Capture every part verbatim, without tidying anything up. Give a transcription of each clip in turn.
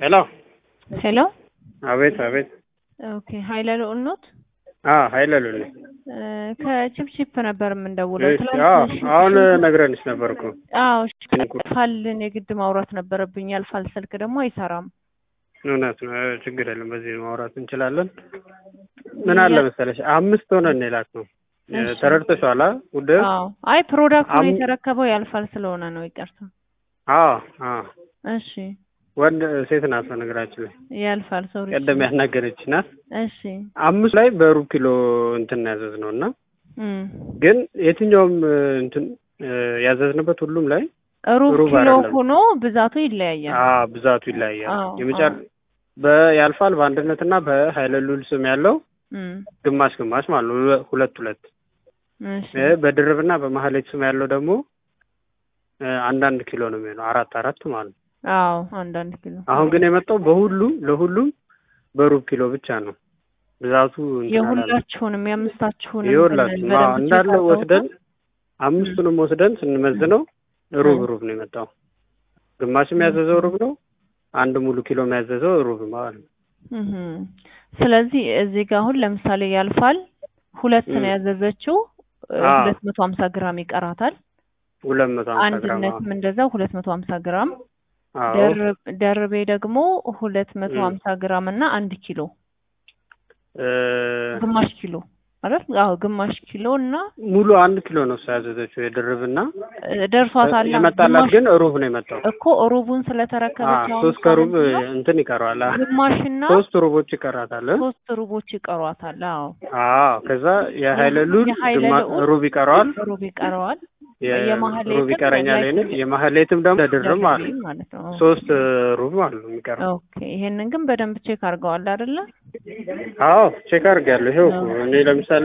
Hello. Hello? አቤት አቤት። ኦኬ ሃይላሉ ኖት? አዎ ሃይላሉ ነኝ። ከቺፕቺፕ ነበር የምንደውለው እሺ አዎ አሁን ነግረንሽ ነበርኩ። አዎ ፋልን የግድ ማውራት ነበረብኝ ያልፋል ስልክ ደግሞ አይሰራም። እውነት ነው ችግር የለም በዚህ ማውራት እንችላለን። ምን አለ መሰለሽ አምስት ሆነን ኔላት ነው ተረድተሻላ ወደ አዎ አይ ፕሮዳክቱን የተረከበው ያልፋል ስለሆነ ነው ይቀርታ። አዎ አዎ እሺ ወንድ ሴት ናት ነገራችን ላይ ያልፋል ሶሪ ቀደም ያናገረች ናት። እሺ አምስት ላይ በሩብ ኪሎ እንትን ያዘዝነውና እም ግን የትኛውም እንትን ያዘዝንበት ሁሉም ላይ ሩብ ኪሎ ሆኖ ብዛቱ ይለያያል። አዎ ብዛቱ ይለያያል። የመጨር በያልፋል በአንድነትና በኃይለሉል ስም ያለው እም ግማሽ ግማሽ ማለት ነው ሁለት ሁለት። እሺ በድርብና በመሐሌት ስም ያለው ደግሞ አንዳንድ ኪሎ ነው የሚሆነው አራት አራት ማለት ነው። አዎ አንዳንድ ኪሎ። አሁን ግን የመጣው በሁሉም ለሁሉም በሩብ ኪሎ ብቻ ነው። ብዛቱ የሁላችሁንም የአምስታችሁንም የሁላችሁም እንዳለ ወስደን አምስቱንም ወስደን ስንመዝነው ሩብ ሩብ ነው የመጣው። ግማሽም ያዘዘው ሩብ ነው፣ አንድ ሙሉ ኪሎ ያዘዘው ሩብ ማለት ነው። እህ ስለዚህ እዚህ ጋር አሁን ለምሳሌ ያልፋል ሁለት ነው ያዘዘችው ሁለት መቶ ሃምሳ ግራም ይቀራታል። ሁለት መቶ ሃምሳ ግራም አንድነትም እንደዛው ሁለት መቶ ሃምሳ ግራም ደርብ ደርቤ ደግሞ ሁለት መቶ ሃምሳ ግራም እና አንድ ኪሎ እ ግማሽ ኪሎ አይደል? አዎ ግማሽ ኪሎ እና ሙሉ አንድ ኪሎ ነው ያዘዘችው የድርብና ደርሷታል። የመጣላት ግን ሩብ ነው የመጣው እኮ ሩቡን ስለተረከበች አዎ ሶስት ከሩብ እንትን ይቀራል። ግማሽና ሶስት ሩቦች ይቀራታል። ሶስት ሩቦች ይቀሯታል። አዎ አዎ ከዛ የኃይለሉል ሩብ ይቀራል ሩብ ይቀራል። የማህሌት ሩብ ይቀራኛል እኔ የማህሌትም ደግሞ ለድርብ ማለት ነው ሶስት ሩብ ማለት ነው የሚቀረው። ኦኬ ይሄንን ግን በደንብ ቼክ አድርገዋል አይደለ? አዎ ቼክ አድርጋለሁ። ይሄው እኔ ለምሳሌ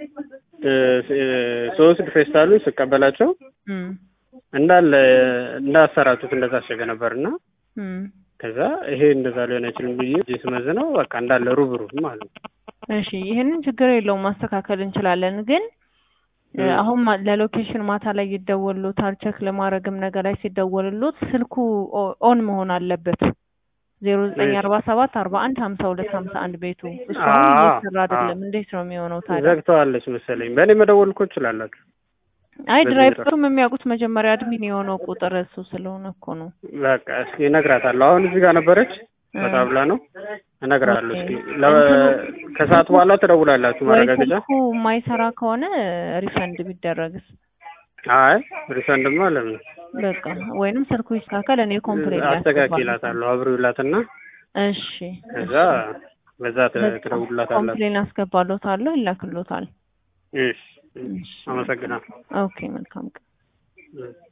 ሶስት ፌስታሉን ስቀበላቸው እንዳለ እንዳሰራቱት እንደዛ አሸገ ነበርና ከዛ ይሄ እንደዛ ሊሆን አይችልም ብዬ ስመዝነው በቃ እንዳለ ሩብ ሩብ ማለት ነው። እሺ ይሄንን ችግር የለውም ማስተካከል እንችላለን። ግን አሁን ለሎኬሽን ማታ ላይ ይደወሉታል ቼክ ለማድረግም ነገር ላይ ሲደወሉት ስልኩ ኦን መሆን አለበት። ዜሮ ዘጠኝ አርባ ሰባት አርባ አንድ ሃምሳ ሁለት ሃምሳ አንድ ቤቱ እሱ እየሰራ አይደለም። እንዴት ነው የሚሆነው ታዲያ? ዘግተዋለች መሰለኝ። በእኔ መደወል እኮ እችላላችሁ። አይ ድራይቨሩም የሚያውቁት መጀመሪያ አድሚን የሆነው ቁጥር እሱ ስለሆነ እኮ ነው። በቃ እስኪ እነግራታለሁ። አሁን እዚህ ጋር ነበረች በጣም ብላ ነው እነግራታለሁ። እስኪ ከሰዓት በኋላ ትደውላላችሁ ማረጋገጫ። እኮ የማይሰራ ከሆነ ሪፈንድ ቢደረግስ? አይ ሪፈንድማ ለምን በቃ ወይንም ስልኩ ይስተካከል እኔ ኮምፕሌት አስተካክላታለሁ አብሩላትና እሺ ከዛ በዛ ትደውሉላታላችሁ። ኮምፕሌት አስገባለታለሁ ይላክሎታል። እሺ አመሰግናለሁ። ኦኬ መልካም ቀን።